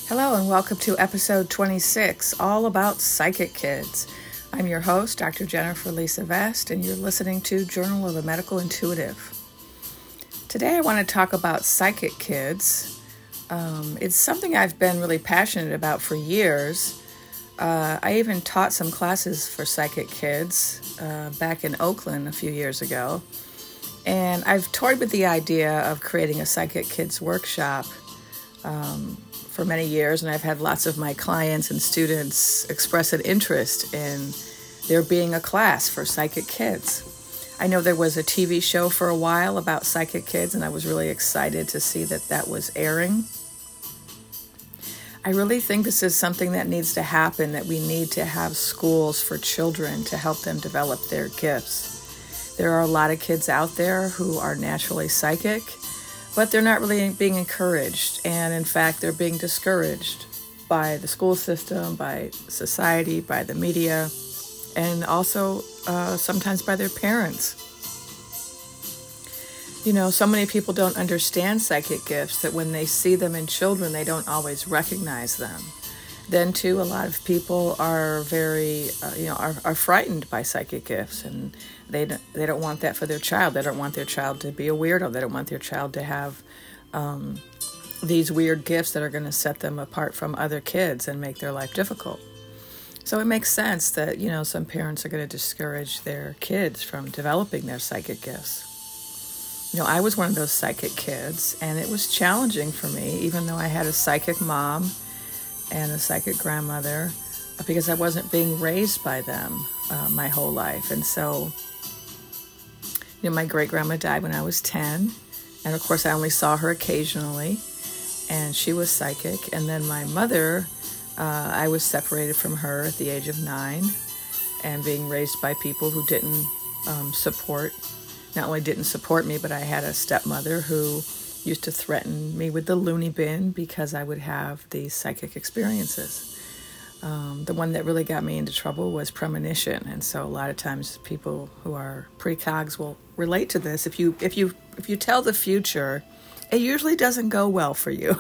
Hello and welcome to episode 26, all about psychic kids. I'm your host, Dr. Jennifer Lisa Vest, and you're listening to Journal of a Medical Intuitive. Today I want to talk about psychic kids. It's something I've been really passionate about for years. I even taught some classes for psychic kids back in Oakland a few years ago. And I've toyed with the idea of creating a psychic kids workshop for many years, and I've had lots of my clients and students express an interest in there being a class for psychic kids. I know there was a TV show for a while about psychic kids, and I was really excited to see that was airing. I really think this is something that needs to happen, that we need to have schools for children to help them develop their gifts. There are a lot of kids out there who are naturally psychic, but they're not really being encouraged, and in fact, they're being discouraged by the school system, by society, by the media, and also sometimes by their parents. You know, so many people don't understand psychic gifts that when they see them in children, they don't always recognize them. Then, too, a lot of people are very, are frightened by psychic gifts, and they don't want that for their child. They don't want their child to be a weirdo. They don't want their child to have these weird gifts that are going to set them apart from other kids and make their life difficult. So it makes sense that, some parents are going to discourage their kids from developing their psychic gifts. I was one of those psychic kids, and it was challenging for me, even though I had a psychic mom and a psychic grandmother, because I wasn't being raised by them my whole life. And so, my great-grandma died when I was 10, and of course I only saw her occasionally, and she was psychic. And then my mother, I was separated from her at the age of 9, and being raised by people who didn't not only didn't support me, but I had a stepmother who used to threaten me with the loony bin because I would have these psychic experiences. The one that really got me into trouble was premonition, and so a lot of times people who are precogs will relate to this. If you tell the future, it usually doesn't go well for you.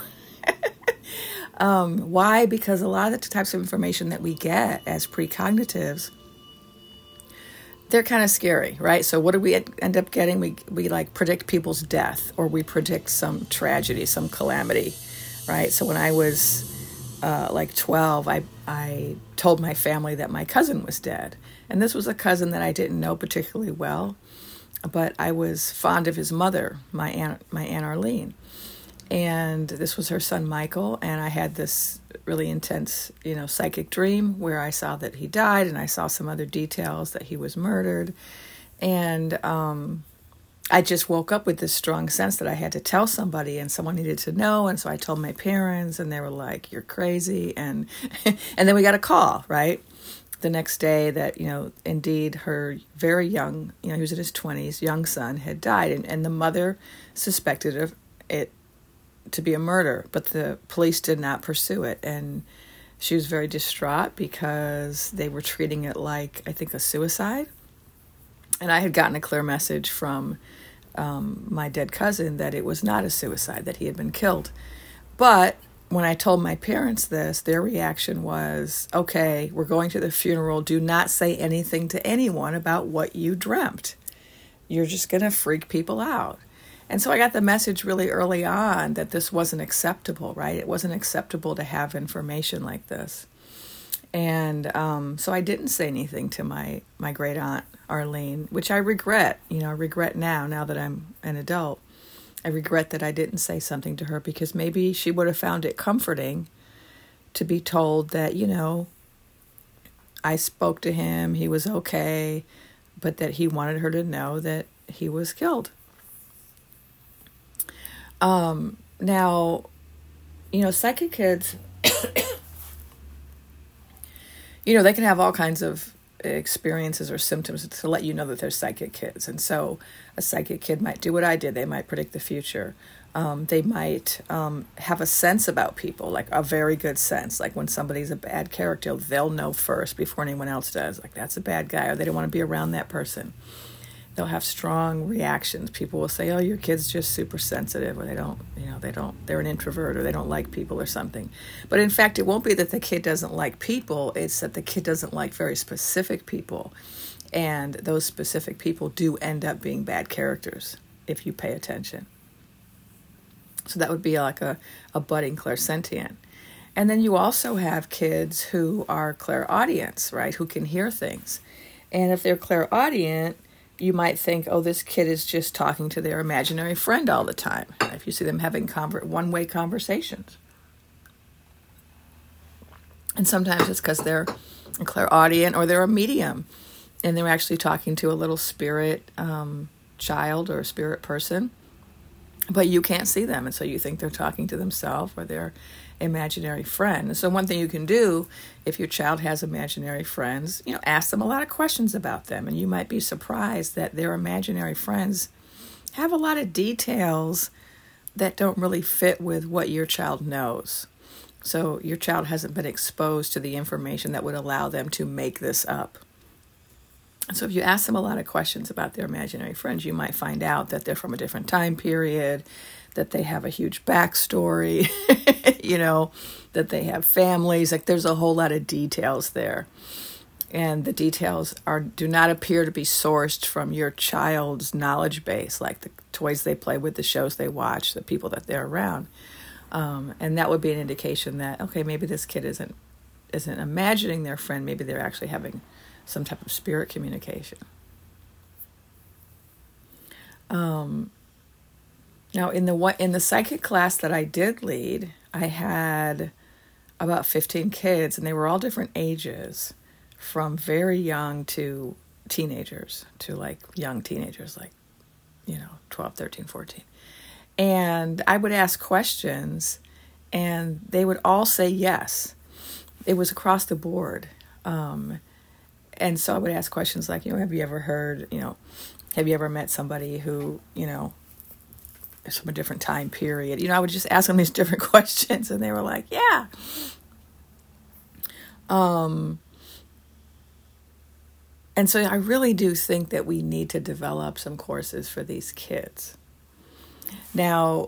Why? Because a lot of the types of information that we get as precognitives, they're kind of scary, right? So what do we end up getting? We like predict people's death, or we predict some tragedy, some calamity, right? So when I was 12, I told my family that my cousin was dead. And this was a cousin that I didn't know particularly well, but I was fond of his mother, my Aunt Arlene. And this was her son, Michael, and I had this really intense, psychic dream where I saw that he died, and I saw some other details that he was murdered. And I just woke up with this strong sense that I had to tell somebody, and someone needed to know. And so I told my parents, and they were like, "You're crazy." And and then we got a call, right, the next day that, indeed her very young, he was in his 20s, young son had died. And the mother suspected of it to be a murder, but the police did not pursue it. And she was very distraught because they were treating it like, I think, a suicide. And I had gotten a clear message from my dead cousin that it was not a suicide, that he had been killed. But when I told my parents this, their reaction was, "Okay, we're going to the funeral. Do not say anything to anyone about what you dreamt. You're just going to freak people out." And so I got the message really early on that this wasn't acceptable, right? It wasn't acceptable to have information like this. And so I didn't say anything to my great aunt Arlene, which I regret. I regret now that I'm an adult. I regret that I didn't say something to her, because maybe she would have found it comforting to be told that, I spoke to him, he was okay, but that he wanted her to know that he was killed. Now, psychic kids, they can have all kinds of experiences or symptoms to let you know that they're psychic kids. And so a psychic kid might do what I did. They might predict the future. They might have a sense about people, like a very good sense. Like when somebody's a bad character, they'll know first before anyone else does. Like, that's a bad guy, or they don't want to be around that person. They'll have strong reactions. People will say, "Oh, your kid's just super sensitive," or they're an introvert, or they don't like people or something. But in fact, it won't be that the kid doesn't like people. It's that the kid doesn't like very specific people. And those specific people do end up being bad characters if you pay attention. So that would be like a budding clairsentient. And then you also have kids who are clairaudients, right, who can hear things. And if they're clairaudient, you might think, oh, this kid is just talking to their imaginary friend all the time. If you see them having one-way conversations. And sometimes it's because they're a clairaudient or they're a medium. And they're actually talking to a little spirit child or a spirit person. But you can't see them. And so you think they're talking to themselves or their imaginary friend. And so one thing you can do if your child has imaginary friends, ask them a lot of questions about them. And you might be surprised that their imaginary friends have a lot of details that don't really fit with what your child knows. So your child hasn't been exposed to the information that would allow them to make this up. So if you ask them a lot of questions about their imaginary friends, you might find out that they're from a different time period, that they have a huge backstory, that they have families. Like there's a whole lot of details there. And the details do not appear to be sourced from your child's knowledge base, like the toys they play with, the shows they watch, the people that they're around. And that would be an indication that, okay, maybe this kid isn't imagining their friend, maybe they're actually having some type of spirit communication. Now, in the psychic class that I did lead, I had about 15 kids, and they were all different ages, from very young to teenagers, to like young teenagers, like 12, 13, 14. And I would ask questions, and they would all say yes. It was across the board. And so I would ask questions like, have you ever heard, have you ever met somebody who, is from a different time period? I would just ask them these different questions, and they were like, yeah. And so I really do think that we need to develop some courses for these kids. Now,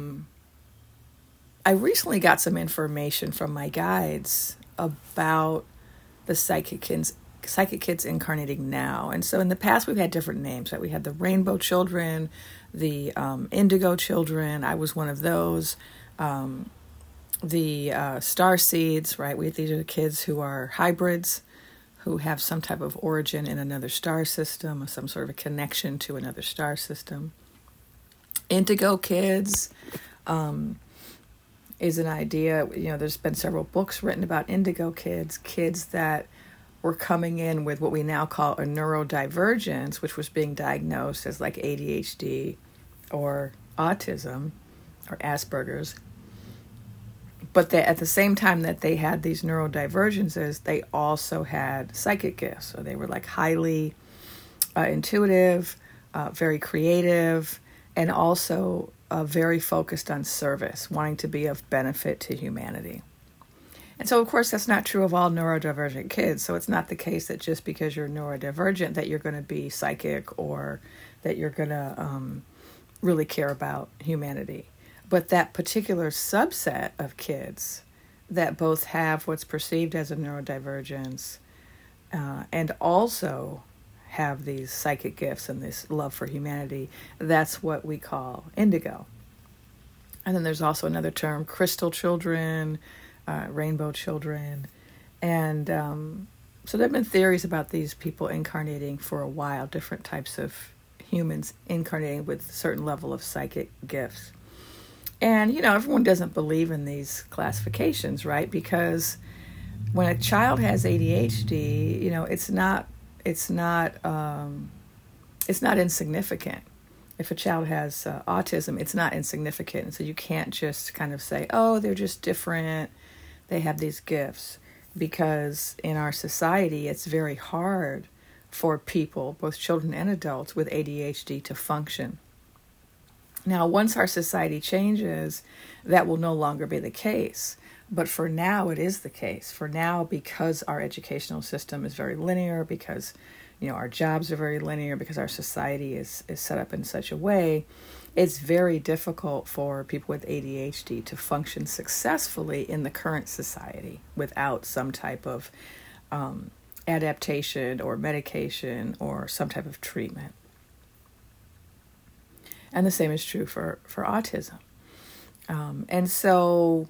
I recently got some information from my guides about the psychic kids incarnating now. And so in the past, we've had different names, right? We had the rainbow children, the indigo children. I was one of those. The star seeds, right? These are the kids who are hybrids, who have some type of origin in another star system, or some sort of a connection to another star system. Indigo kids is an idea. There's been several books written about indigo kids that were coming in with what we now call a neurodivergence, which was being diagnosed as like ADHD or autism or Asperger's. But at the same time that they had these neurodivergences, they also had psychic gifts. So they were like highly intuitive, very creative, and also very focused on service, wanting to be of benefit to humanity. And so, of course, that's not true of all neurodivergent kids. So it's not the case that just because you're neurodivergent that you're going to be psychic or that you're going to really care about humanity. But that particular subset of kids that both have what's perceived as a neurodivergence and also have these psychic gifts and this love for humanity, that's what we call indigo. And then there's also another term, crystal children, rainbow children. And so there have been theories about these people incarnating for a while, different types of humans incarnating with a certain level of psychic gifts. And, everyone doesn't believe in these classifications, right? Because when a child has ADHD, it's not insignificant. If a child has autism, it's not insignificant. And so you can't just kind of say, oh, they're just different. They have these gifts. Because in our society, it's very hard for people, both children and adults, with ADHD to function. Now, once our society changes, that will no longer be the case. But for now, it is the case. For now, because our educational system is very linear, because, our jobs are very linear because our society is set up in such a way. It's very difficult for people with ADHD to function successfully in the current society without some type of adaptation or medication or some type of treatment. And the same is true for autism. And so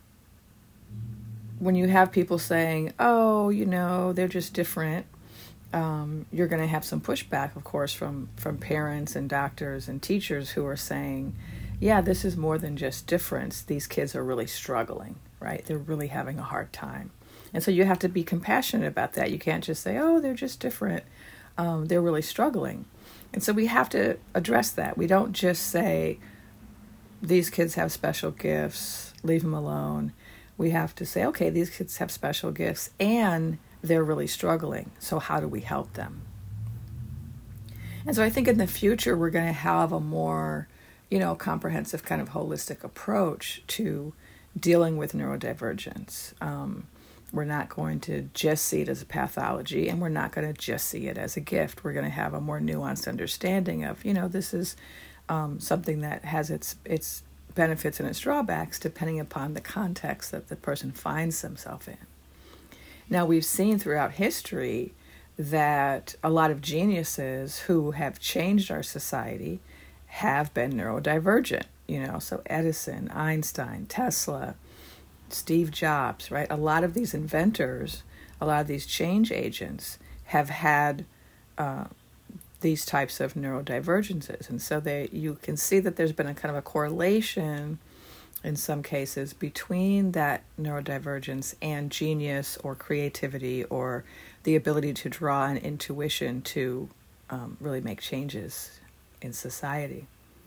when you have people saying, oh, they're just different, you're going to have some pushback, of course, from parents and doctors and teachers who are saying, yeah, this is more than just difference. These kids are really struggling, right? They're really having a hard time. And so you have to be compassionate about that. You can't just say, oh, they're just different. They're really struggling. And so we have to address that. We don't just say, these kids have special gifts, leave them alone. We have to say, okay, these kids have special gifts and they're really struggling. So how do we help them? And so I think in the future, we're going to have a more, comprehensive kind of holistic approach to dealing with neurodivergence. We're not going to just see it as a pathology, and we're not going to just see it as a gift. We're going to have a more nuanced understanding of, this is something that has its benefits and its drawbacks depending upon the context that the person finds themselves in. Now, we've seen throughout history that a lot of geniuses who have changed our society have been neurodivergent, so Edison, Einstein, Tesla, Steve Jobs, right? A lot of these inventors, a lot of these change agents have had these types of neurodivergences. And so you can see that there's been a kind of a correlation in some cases between that neurodivergence and genius or creativity or the ability to draw an intuition to really make changes in society.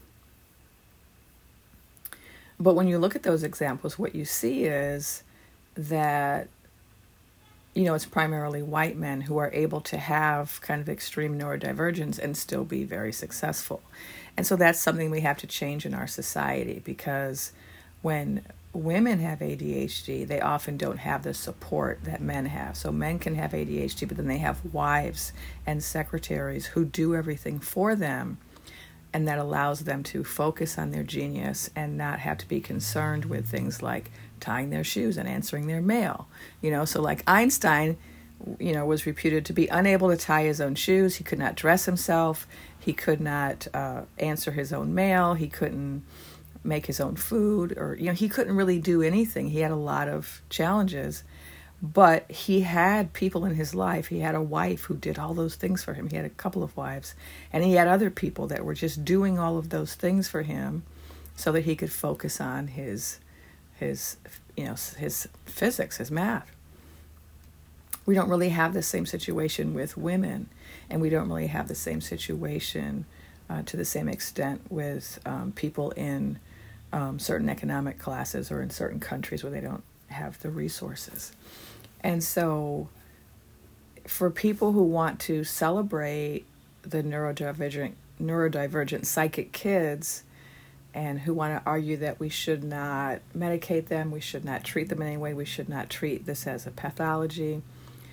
But when you look at those examples, what you see is that, it's primarily white men who are able to have kind of extreme neurodivergence and still be very successful. And so that's something we have to change in our society, because when women have ADHD, they often don't have the support that men have. So men can have ADHD, but then they have wives and secretaries who do everything for them, and that allows them to focus on their genius and not have to be concerned with things like tying their shoes and answering their mail. So like Einstein, was reputed to be unable to tie his own shoes. He could not dress himself. He could not answer his own mail. He couldn't make his own food, or, he couldn't really do anything. He had a lot of challenges, but he had people in his life. He had a wife who did all those things for him. He had a couple of wives, and he had other people that were just doing all of those things for him so that he could focus on his physics, his math. We don't really have the same situation with women, and we don't really have the same situation to the same extent with people in certain economic classes or in certain countries where they don't have the resources. And so for people who want to celebrate the neurodivergent psychic kids and who want to argue that we should not medicate them, we should not treat them in any way, we should not treat this as a pathology,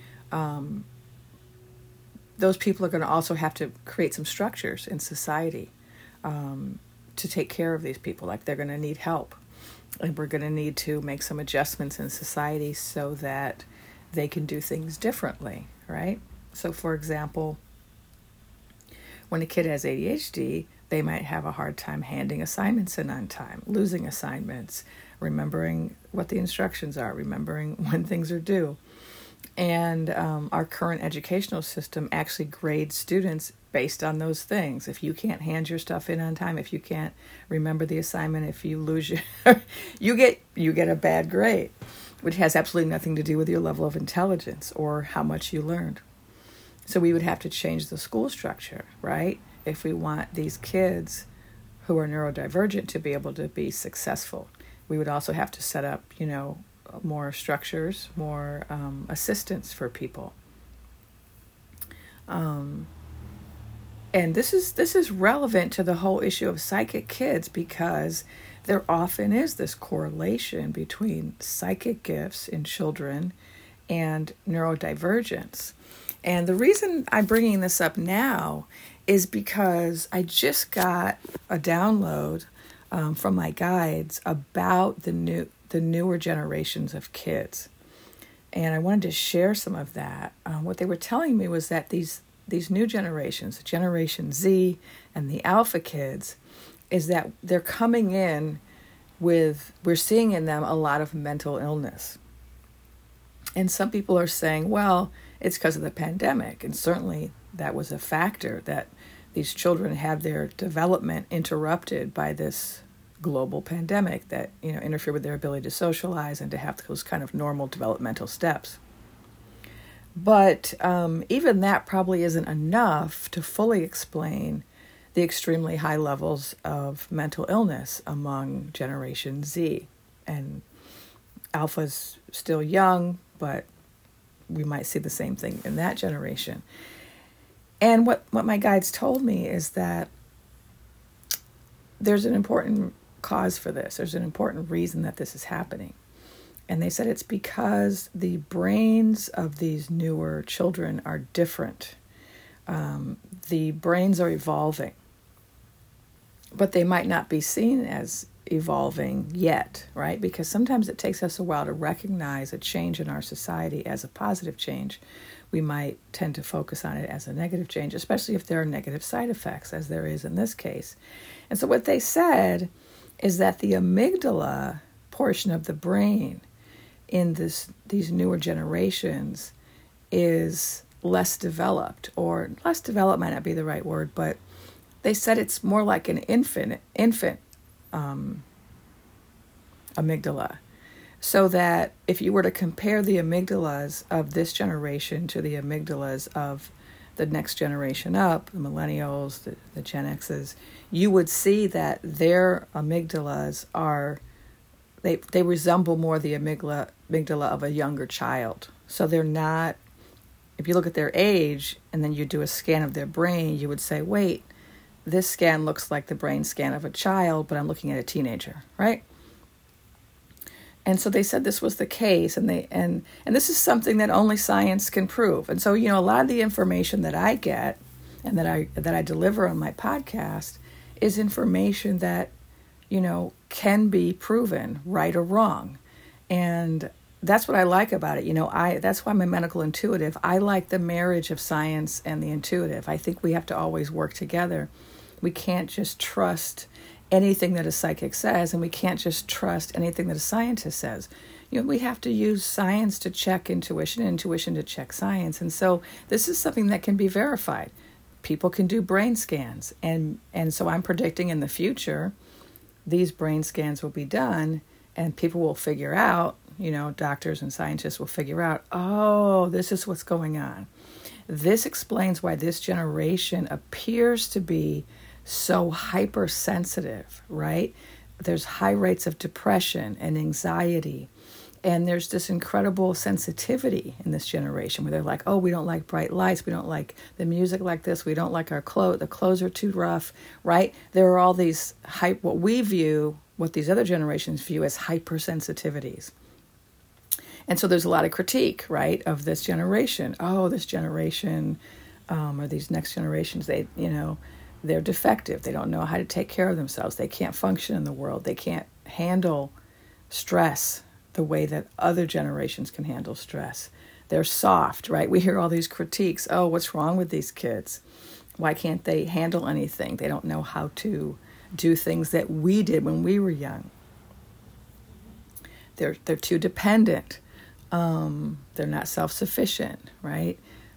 those people are going to also have to create some structures in society to take care of these people. Like, they're going to need help. And we're going to need to make some adjustments in society so that they can do things differently, right? So, for example, when a kid has ADHD, they might have a hard time handing assignments in on time, losing assignments, remembering what the instructions are, remembering when things are due. And our current educational system actually grades students based on those things. If you can't hand your stuff in on time, if you can't remember the assignment, if you lose your, you get a bad grade, which has absolutely nothing to do with your level of intelligence or how much you learned. So we would have to change the school structure, right? If we want these kids who are neurodivergent to be able to be successful. We would also have to set up, more structures, more assistance for people. And this is relevant to the whole issue of psychic kids, because there often is this correlation between psychic gifts in children and neurodivergence. And the reason I'm bringing this up now is because I just got a download from my guides about the newer generations of kids. And I wanted to share some of that. What they were telling me was that these new generations, Generation Z and the Alpha kids, is that they're coming in with, we're seeing in them a lot of mental illness. And some people are saying, well, it's because of the pandemic. And certainly that was a factor, that these children had their development interrupted by this global pandemic that, interfered with their ability to socialize and to have those kind of normal developmental steps. But even that probably isn't enough to fully explain the extremely high levels of mental illness among Generation Z. And Alpha's still young, but we might see the same thing in that generation. And what my guides told me is that there's an important cause for this. There's an important reason that this is happening. And they said it's because the brains of these newer children are different. The brains are evolving, but they might not be seen as evolving yet, right? Because sometimes it takes us a while to recognize a change in our society as a positive change. We might tend to focus on it as a negative change, especially if there are negative side effects, as there is in this case. And so what they said is that the amygdala portion of the brain in these newer generations is less developed, or less developed might not be the right word, but they said it's more like an infant amygdala. So that if you were to compare the amygdalas of this generation to the amygdalas of the next generation up, the millennials, the Gen X's, you would see that their amygdalas they resemble more the amygdala of a younger child. So they're not, if you look at their age and then you do a scan of their brain, you would say, wait, this scan looks like the brain scan of a child, but I'm looking at a teenager, right? And so they said this was the case, and this is something that only science can prove. And so, a lot of the information that I get and that I deliver on my podcast is information that, can be proven right or wrong. And that's what I like about it. That's why I'm a medical intuitive. I like the marriage of science and the intuitive. I think we have to always work together. We can't just trust anything that a psychic says, and we can't just trust anything that a scientist says. We have to use science to check intuition, and intuition to check science. And so this is something that can be verified. People can do brain scans. And so I'm predicting in the future, these brain scans will be done, and people will figure out, doctors and scientists will figure out, oh, this is what's going on. This explains why this generation appears to be so hypersensitive, right? There's high rates of depression and anxiety. And there's this incredible sensitivity in this generation where they're like, oh, we don't like bright lights. We don't like the music like this. We don't like our clothes. The clothes are too rough, right? There are all these what these other generations view as hypersensitivities. And so there's a lot of critique, right, of this generation. Oh, this generation, or these next generations, they're defective. They don't know how to take care of themselves. They can't function in the world. They can't handle stress the way that other generations can handle stress. They're soft, right? We hear all these critiques. Oh, what's wrong with these kids? Why can't they handle anything? They don't know how to do things that we did when we were young. They're too dependent. They're not self-sufficient, right?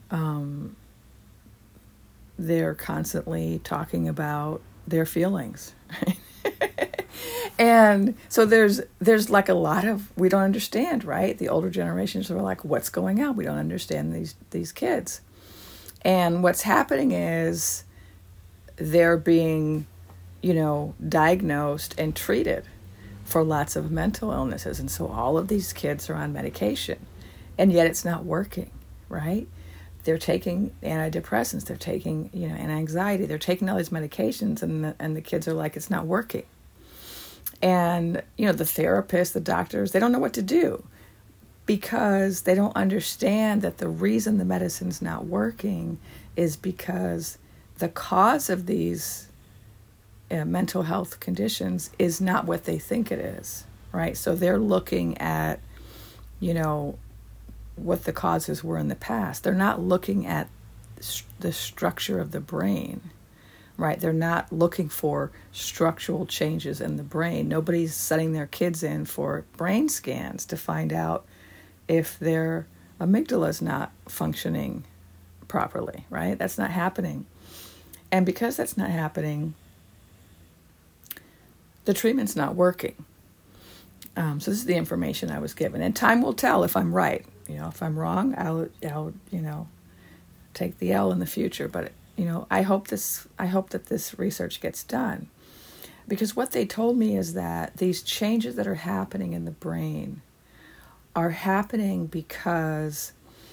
They're constantly talking about their feelings, right? And so there's like a lot of, we don't understand, right? The older generations are like, what's going on? We don't understand these kids. And what's happening is they're being, diagnosed and treated for lots of mental illnesses. And so all of these kids are on medication, and yet it's not working, right? They're taking antidepressants, they're taking, anti-anxiety, they're taking all these medications, and the kids are like, it's not working. And, the therapists, the doctors, they don't know what to do. because they don't understand that the reason the medicine's not working is because the cause of these mental health conditions is not what they think it is, right? So they're looking at, what the causes were in the past. They're not looking at the structure of the brain, right? They're not looking for structural changes in the brain. Nobody's setting their kids in for brain scans to find out if their amygdala is not functioning properly, right? That's not happening. And because that's not happening, the treatment's not working. So this is the information I was given. And time will tell if I'm right. If I'm wrong, I'll take the L in the future. But, I hope that this research gets done. Because what they told me is that these changes that are happening in the brain are happening because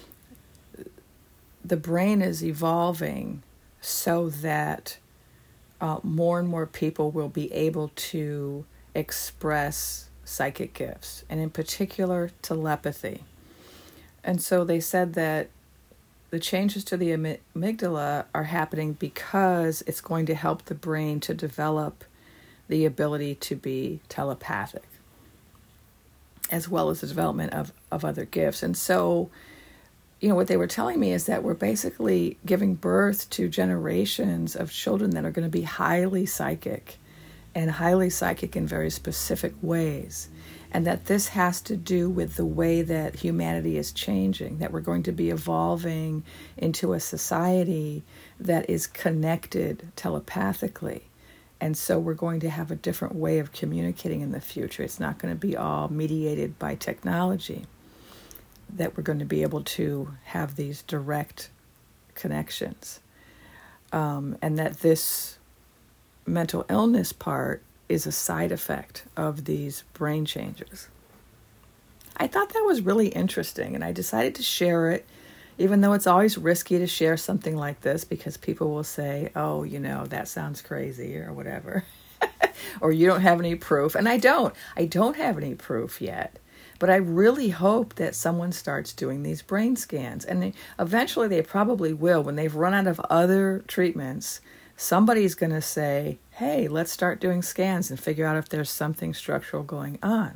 the brain is evolving so that more and more people will be able to express psychic gifts, and in particular, telepathy. And so they said that the changes to the amygdala are happening because it's going to help the brain to develop the ability to be telepathic, as well as the development of other gifts. And so, what they were telling me is that we're basically giving birth to generations of children that are going to be highly psychic in very specific ways. And that this has to do with the way that humanity is changing, that we're going to be evolving into a society that is connected telepathically. And so we're going to have a different way of communicating in the future. It's not going to be all mediated by technology, that we're going to be able to have these direct connections. And that this mental illness part is a side effect of these brain changes. I thought that was really interesting, and I decided to share it, even though it's always risky to share something like this because people will say, oh, that sounds crazy or whatever, or you don't have any proof. And I don't have any proof yet, but I really hope that someone starts doing these brain scans, and eventually they probably will. When they've run out of other treatments, somebody's going to say, hey, let's start doing scans and figure out if there's something structural going on.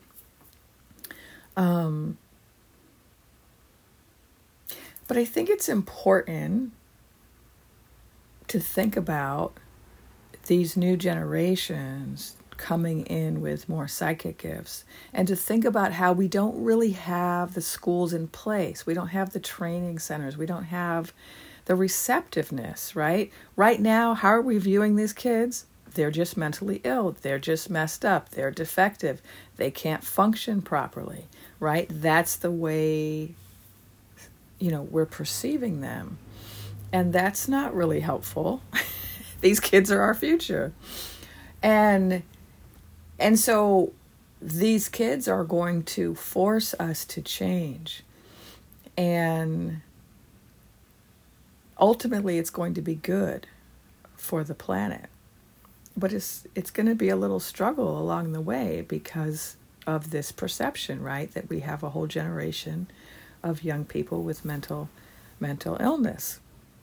But I think it's important to think about these new generations coming in with more psychic gifts, and to think about how we don't really have the schools in place. We don't have the training centers. We don't have the receptiveness, right? Right now, how are we viewing these kids? They're just mentally ill. They're just messed up. They're defective. They can't function properly, right? That's the way, we're perceiving them. And that's not really helpful. These kids are our future. And so these kids are going to force us to change. And ultimately, it's going to be good for the planet. But it's going to be a little struggle along the way because of this perception, right? That we have a whole generation of young people with mental illness.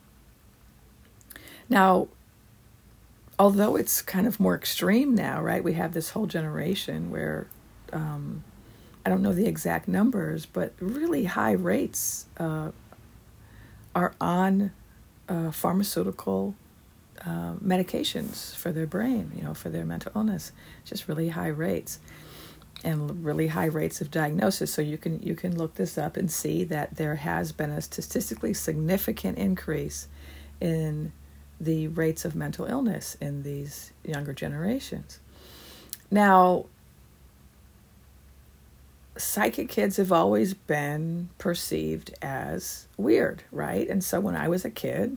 Now, although it's kind of more extreme now, right? We have this whole generation where, I don't know the exact numbers, but really high rates are on pharmaceutical medications for their brain, for their mental illness. Just really high rates, and really high rates of diagnosis. So you can look this up and see that there has been a statistically significant increase in the rates of mental illness in these younger generations. Now, psychic kids have always been perceived as weird, right? And so when I was a kid,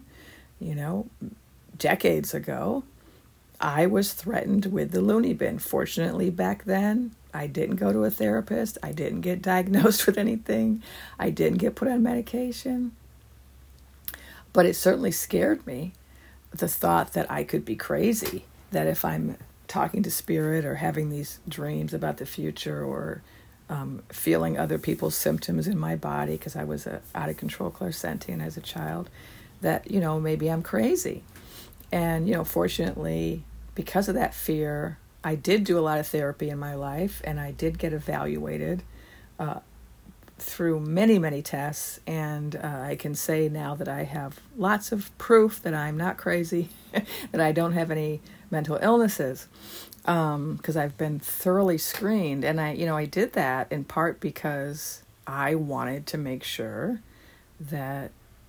decades ago, I was threatened with the loony bin. Fortunately, back then, I didn't go to a therapist. I didn't get diagnosed with anything. I didn't get put on medication. But it certainly scared me, the thought that I could be crazy, that if I'm talking to spirit or having these dreams about the future or feeling other people's symptoms in my body because I was a out of control clairsentient as a child, that, maybe I'm crazy. And, fortunately, because of that fear, I did do a lot of therapy in my life, and I did get evaluated through many, many tests. And I can say now that I have lots of proof that I'm not crazy, that I don't have any mental illnesses, because I've been thoroughly screened. And I did that in part because I wanted to make sure that,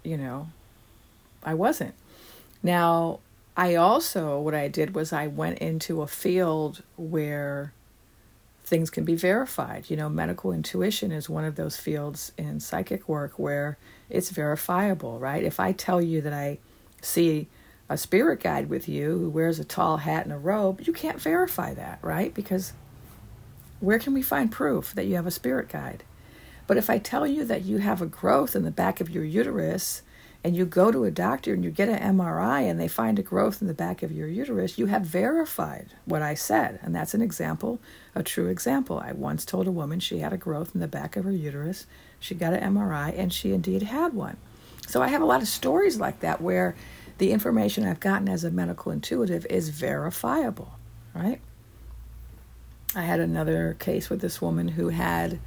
I wasn't. Now, what I did was I went into a field where things can be verified. Medical intuition is one of those fields in psychic work where it's verifiable, right? If I tell you that I see a spirit guide with you who wears a tall hat and a robe, you can't verify that, right? Because where can we find proof that you have a spirit guide? But if I tell you that you have a growth in the back of your uterus, and you go to a doctor and you get an MRI and they find a growth in the back of your uterus, you have verified what I said. And that's an example, a true example. I once told a woman she had a growth in the back of her uterus. She got an MRI and she indeed had one. So I have a lot of stories like that where the information I've gotten as a medical intuitive is verifiable, right? I had another case with this woman who had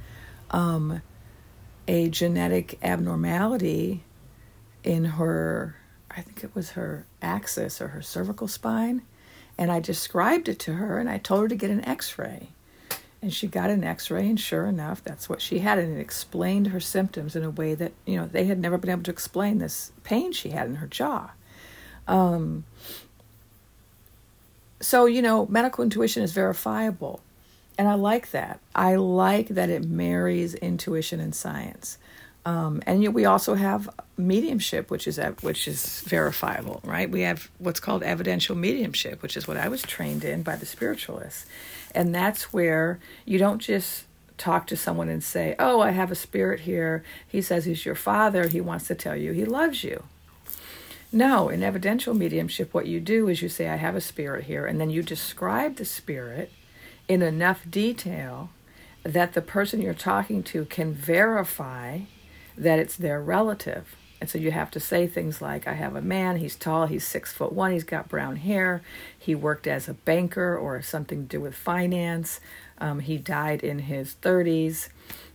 a genetic abnormality in her, I think it was her axis or her cervical spine. And I described it to her and I told her to get an x-ray. And she got an x-ray and sure enough, that's what she had. And it explained her symptoms in a way that, they had never been able to explain this pain she had in her jaw. So, medical intuition is verifiable. And I like that. I like that it marries intuition and science. And we also have mediumship, which is verifiable, right? We have what's called evidential mediumship, which is what I was trained in by the spiritualists. And that's where you don't just talk to someone and say, oh, I have a spirit here. He says he's your father. He wants to tell you he loves you. No, in evidential mediumship, what you do is you say, I have a spirit here. And then you describe the spirit in enough detail that the person you're talking to can verify that it's their relative. And so you have to say things like, I have a man, he's tall, he's 6'1", he's got brown hair, he worked as a banker or something to do with finance, he died in his 30s,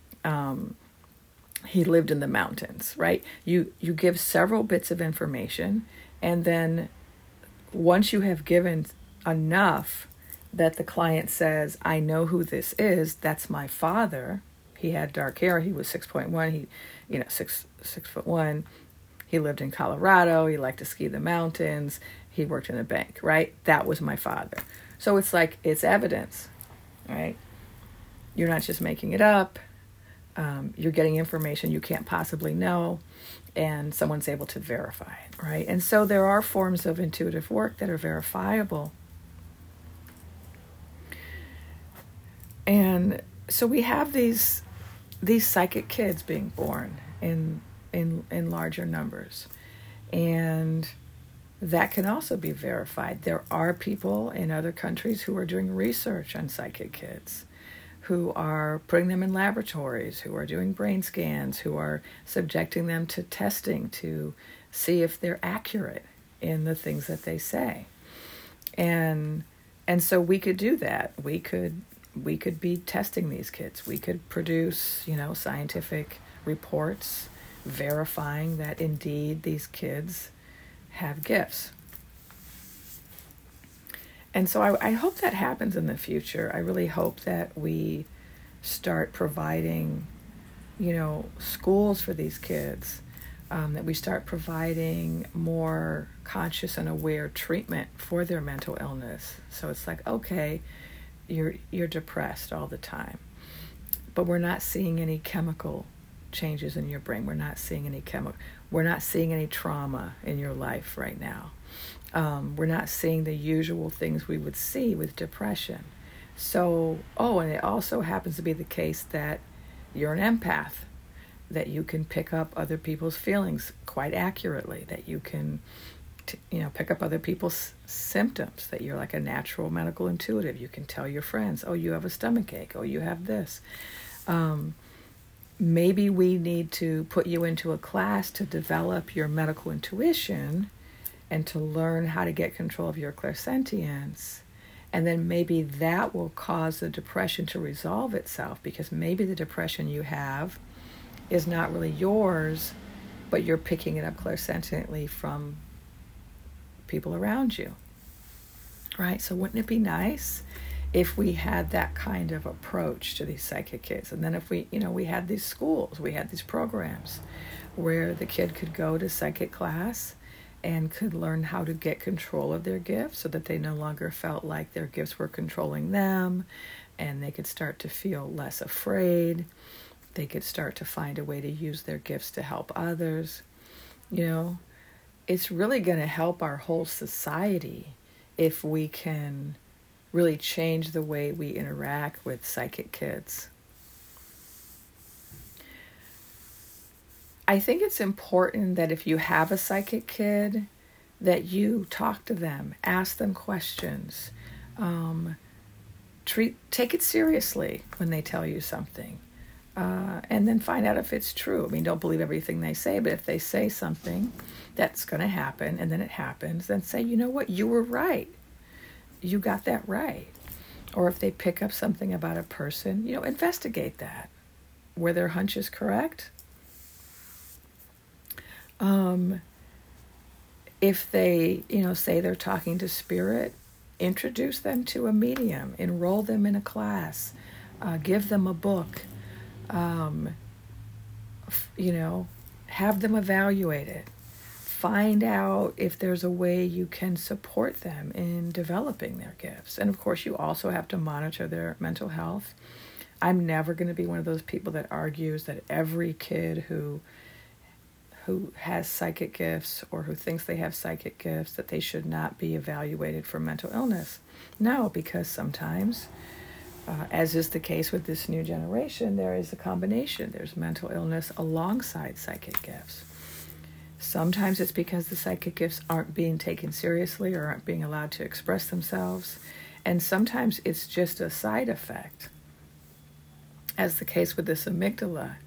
he lived in the mountains, right? You give several bits of information, and then once you have given enough that the client says, I know who this is, that's my father. He had dark hair, he was 6'1", 6'1". He lived in Colorado. He liked to ski the mountains. He worked in a bank, right? That was my father. So it's like, it's evidence, right? You're not just making it up. You're getting information you can't possibly know, and someone's able to verify it, right? And so there are forms of intuitive work that are verifiable. And so we have these psychic kids being born in larger numbers. And that can also be verified. There are people in other countries who are doing research on psychic kids, who are putting them in laboratories, who are doing brain scans, who are subjecting them to testing to see if they're accurate in the things that they say. And so we could do that. We could be testing these kids. We could produce, scientific reports verifying that indeed these kids have gifts. And so I hope that happens in the future. I really hope that we start providing, schools for these kids, that we start providing more conscious and aware treatment for their mental illness. So it's like, okay, you're depressed all the time, but we're not seeing any chemical changes in your brain. We're not seeing any trauma in your life right now. We're not seeing the usual things we would see with depression. So, and it also happens to be the case that you're an empath, that you can pick up other people's feelings quite accurately, that you can pick up other people's symptoms, that you're like a natural medical intuitive. You can tell your friends, oh, you have a stomach ache, oh, you have this. Maybe we need to put you into a class to develop your medical intuition and to learn how to get control of your clairsentience. And then maybe that will cause the depression to resolve itself, because maybe the depression you have is not really yours, but you're picking it up clairsentiently from people around you, right? So wouldn't it be nice if we had that kind of approach to these psychic kids? And then if we had these schools, we had these programs where the kid could go to psychic class and could learn how to get control of their gifts so that they no longer felt like their gifts were controlling them, and they could start to feel less afraid. They could start to find a way to use their gifts to help others. It's really going to help our whole society if we can really change the way we interact with psychic kids. I think it's important that if you have a psychic kid, that you talk to them, ask them questions, take it seriously when they tell you something, and then find out if it's true. I mean, don't believe everything they say, but if they say something that's going to happen and then it happens, then say, you know what, you were right. You got that right. Or if they pick up something about a person, investigate that. Were their hunches correct? If they, say they're talking to spirit, introduce them to a medium, enroll them in a class, give them a book, have them evaluate it. Find out if there's a way you can support them in developing their gifts. And of course, you also have to monitor their mental health. I'm never going to be one of those people that argues that every kid who has psychic gifts or who thinks they have psychic gifts, that they should not be evaluated for mental illness. No, because sometimes, as is the case with this new generation, there is a combination. There's mental illness alongside psychic gifts. Sometimes it's because the psychic gifts aren't being taken seriously or aren't being allowed to express themselves. And sometimes it's just a side effect, as the case with this amygdala.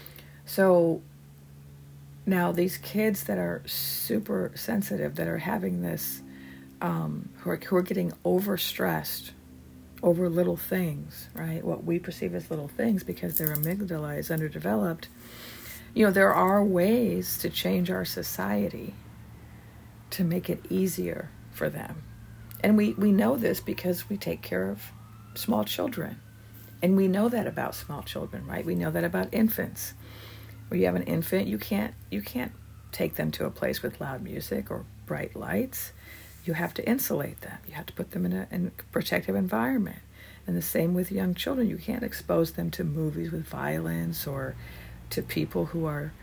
So now these kids that are super sensitive, that are having this, who are getting overstressed over little things, right? What we perceive as little things because their amygdala is underdeveloped. There are ways to change our society to make it easier for them. And we know this because we take care of small children. And we know that about small children, right? We know that about infants. When you have an infant, you can't take them to a place with loud music or bright lights. You have to insulate them. You have to put them in a protective environment. And the same with young children. You can't expose them to movies with violence or to people who are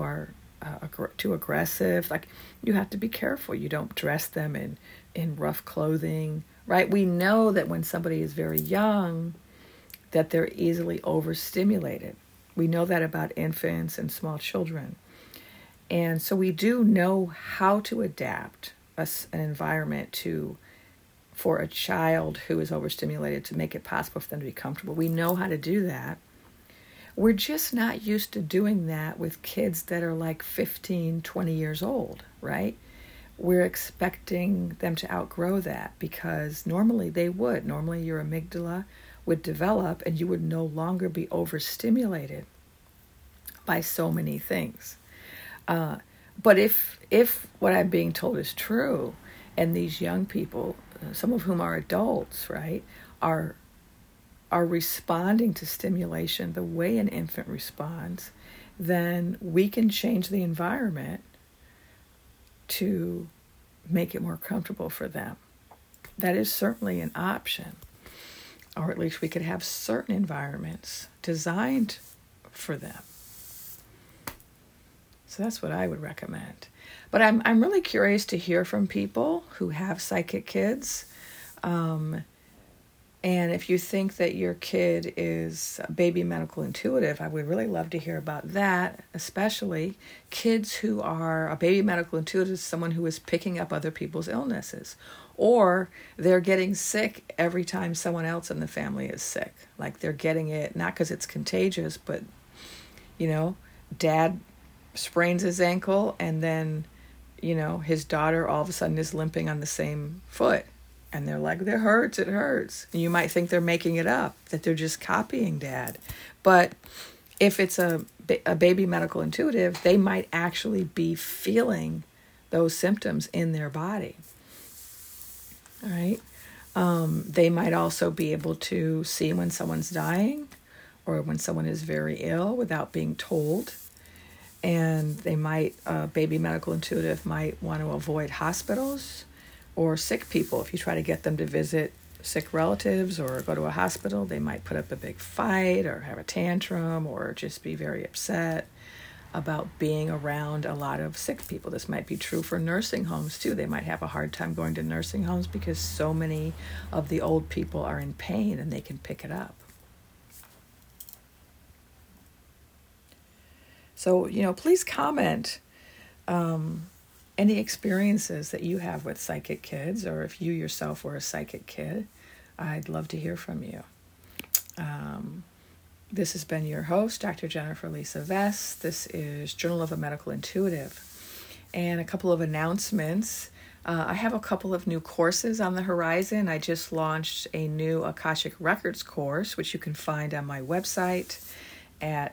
too aggressive. Like, you have to be careful. You don't dress them in rough clothing, right? We know that when somebody is very young, that they're easily overstimulated. We know that about infants and small children. And so we do know how to adapt an environment for a child who is overstimulated to make it possible for them to be comfortable. We know how to do that. We're just not used to doing that with kids that are like 15, 20 years old, right? We're expecting them to outgrow that because normally they would. Normally your amygdala would develop and you would no longer be overstimulated by so many things. But if what I'm being told is true, and these young people, some of whom are adults, right, are responding to stimulation the way an infant responds, then we can change the environment to make it more comfortable for them. That is certainly an option. Or at least we could have certain environments designed for them. So that's what I would recommend. But I'm really curious to hear from people who have psychic kids. And if you think that your kid is a baby medical intuitive, I would really love to hear about that, especially kids who are a baby medical intuitive, someone who is picking up other people's illnesses, or they're getting sick every time someone else in the family is sick. Like they're getting it, not because it's contagious, but, dad sprains his ankle and then, his daughter all of a sudden is limping on the same foot. And they're like, it hurts. And you might think they're making it up, that they're just copying dad. But if it's a baby medical intuitive, they might actually be feeling those symptoms in their body. All right. They might also be able to see when someone's dying or when someone is very ill without being told. And they might, baby medical intuitive might want to avoid hospitals or sick people. If you try to get them to visit sick relatives or go to a hospital, they might put up a big fight or have a tantrum or just be very upset about being around a lot of sick people. This might be true for nursing homes too. They might have a hard time going to nursing homes because so many of the old people are in pain and they can pick it up. So, please comment any experiences that you have with psychic kids, or if you yourself were a psychic kid. I'd love to hear from you. This has been your host, Dr. Jennifer Lisa Vess. This is Journal of a Medical Intuitive. And a couple of announcements. I have a couple of new courses on the horizon. I just launched a new Akashic Records course, which you can find on my website at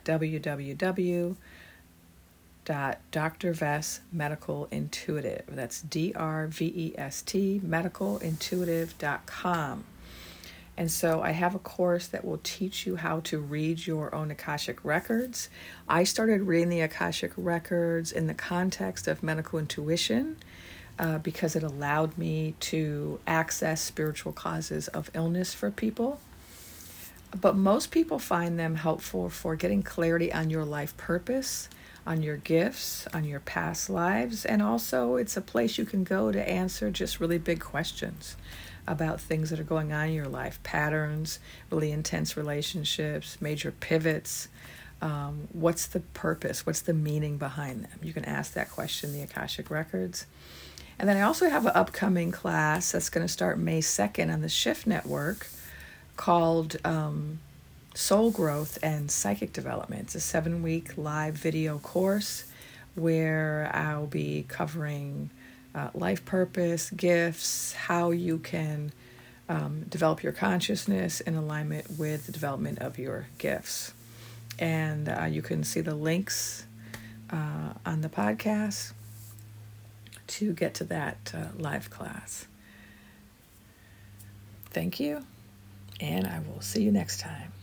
www.Dr. Vess Medical Intuitive. That's DRVEST medicalintuitive.com. And so I have a course that will teach you how to read your own Akashic Records. I started reading the Akashic Records in the context of medical intuition because it allowed me to access spiritual causes of illness for people. But most people find them helpful for getting clarity on your life purpose, on your gifts, on your past lives, and also it's a place you can go to answer just really big questions about things that are going on in your life, patterns, really intense relationships, major pivots. What's the purpose? What's the meaning behind them? You can ask that question in the Akashic Records. And then I also have an upcoming class that's going to start May 2nd on the Shift Network called Soul Growth and Psychic Development. It's a 7-week live video course where I'll be covering life purpose, gifts, how you can develop your consciousness in alignment with the development of your gifts. And you can see the links on the podcast to get to that live class. Thank you, and I will see you next time.